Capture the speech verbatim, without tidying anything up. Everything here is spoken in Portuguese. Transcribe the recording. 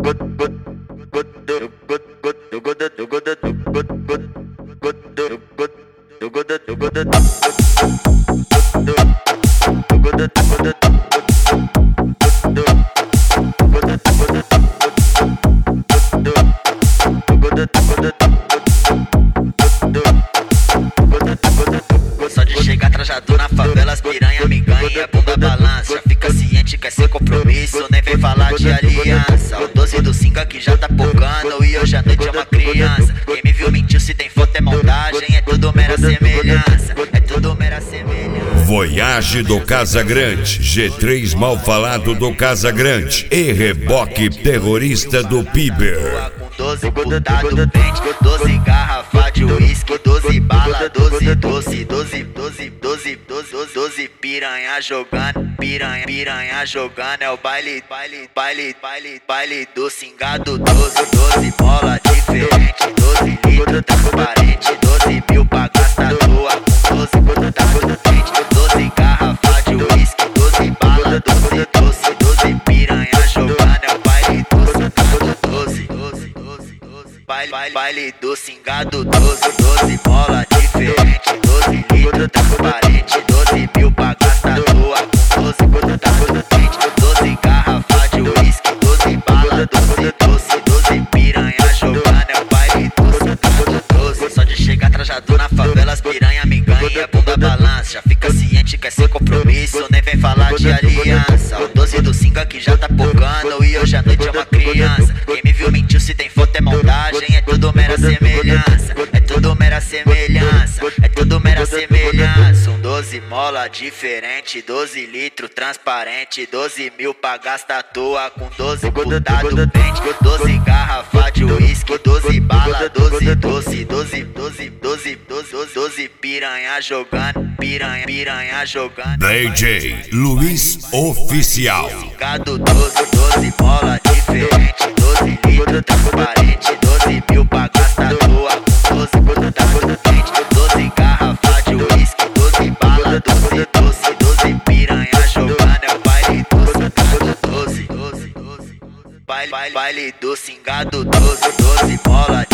Só de chegar trajado na favela, as piranha me ganha, bunda balança. Já fica ciente, quer ser compromisso, nem vem falar de aliança. O doze do cinco aqui já tá pocando e hoje à noite é uma criança. Quem me viu mentiu, se tem foto é montagem, é tudo mera semelhança, é tudo mera semelhança. Voyage do Casagrande, G três mal falado do Casagrande e reboque terrorista do Piber. doze putado pente, doze garrafa de uísque, doze bala, doze doce, doze, doze, doze, doze, doze piranha jogando, piranha, piranha jogando, é o baile, baile, baile, baile, baile do cingado, doze, doze mola diferente, doze litro transparente, doze mil pra gastar tua, com doze putado pente, doze garrafa de uísque, doze bala, doze doce, doze piranha jogando, é o baile do cingado, doze, doze, doze. Baile, baile, baile do cingado, doze, doze mola diferente, doze litro transparente, doze mil pra gastar tua, com doze putado quente, doze garrafa de uísque, doze bala, doze doce, doze piranha jogando, é o baile do cingado, doze. Só de chegar trajado na favela, as piranha me ganha, bunda balança. Já fica ciente, quer ser compromisso, nem vem falar de aliança. O doze do cinco aqui já tá pocando e hoje à noite é uma criança. Quem me viu mentiu, se tem foto é montagem, é tudo mera semelhança, é tudo mera semelhança, é tudo mera semelhança. Um doze mola diferente, doze litro transparente, doze mil pra gastar à toa, com doze putado pente, doze garrafa de uísque, doze bala, doze doce, doze, doze, doze, doze, doze piranha jogando, piranha, piranha jogando. D J Luiz Oficial. Cingado, doze, doze mola diferente, doze litro transparente, doze mil pra gastar tua, com doze putado quente, doze garrafa de uísque, doze bala, doze doce, doze piranha jogando, é o baile do cingado, doze, doze, doze, baile, baile do cingado, doze, doze mola